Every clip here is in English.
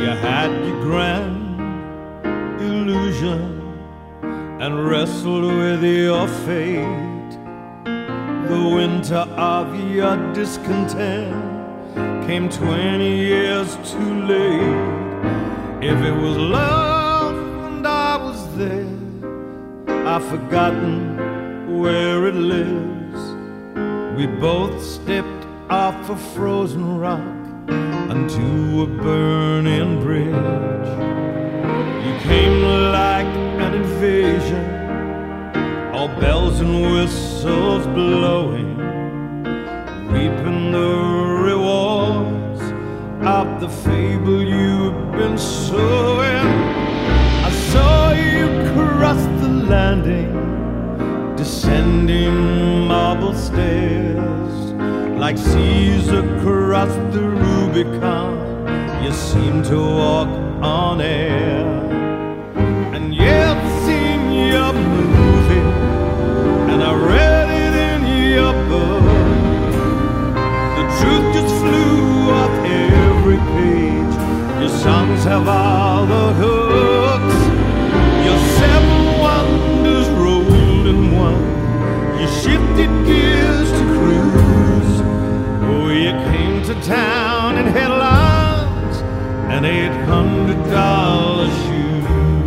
had your grand illusion and wrestled with your fate. The winter of your discontent came 20 years too late. If it was love and I was there, I've forgotten where it lives. We both stepped off a frozen rock onto a burning bridge. You came like an invasion, all bells and whistles blowing, reaping the rewards of the fable you've been sowing. I saw you cross the landing, descending marble stairs, like Caesar crossed the Rubicon. You seemed to walk on air. And yeah, I've seen your movie, and I read it in your book. The truth just flew off every page. Your songs have all the hooks. Your 7 wonders rolled in one. You shifted gears to cruise. Oh, you came to town in headlines, an $800 shoe.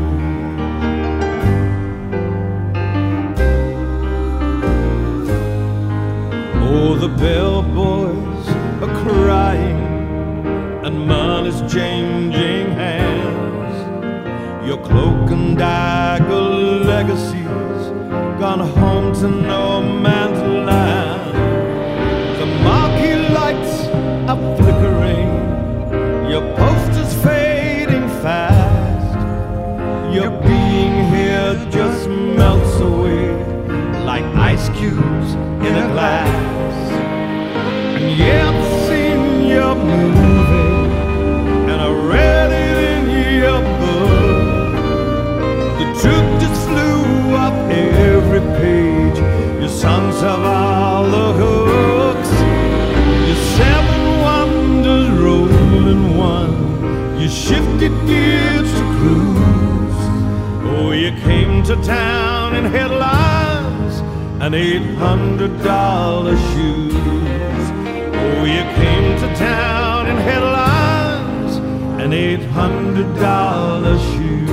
Oh, the bellboys are crying and money's changing hands. Your cloak and dagger legacies gone home to no man's land. The marquee lights are flickering, your posters fading fast. Your being here just melts away like ice cubes in a glass. And yeah, I've seen your movie, and I read it in your book. The truth just flew off every page. Your songs have all the hooks. Your 7 wonders rolled in one. You shifted gears to cruise. Oh, you came to town in headlines and $800 shoes. Oh, you came to town in headlines and $800 shoes.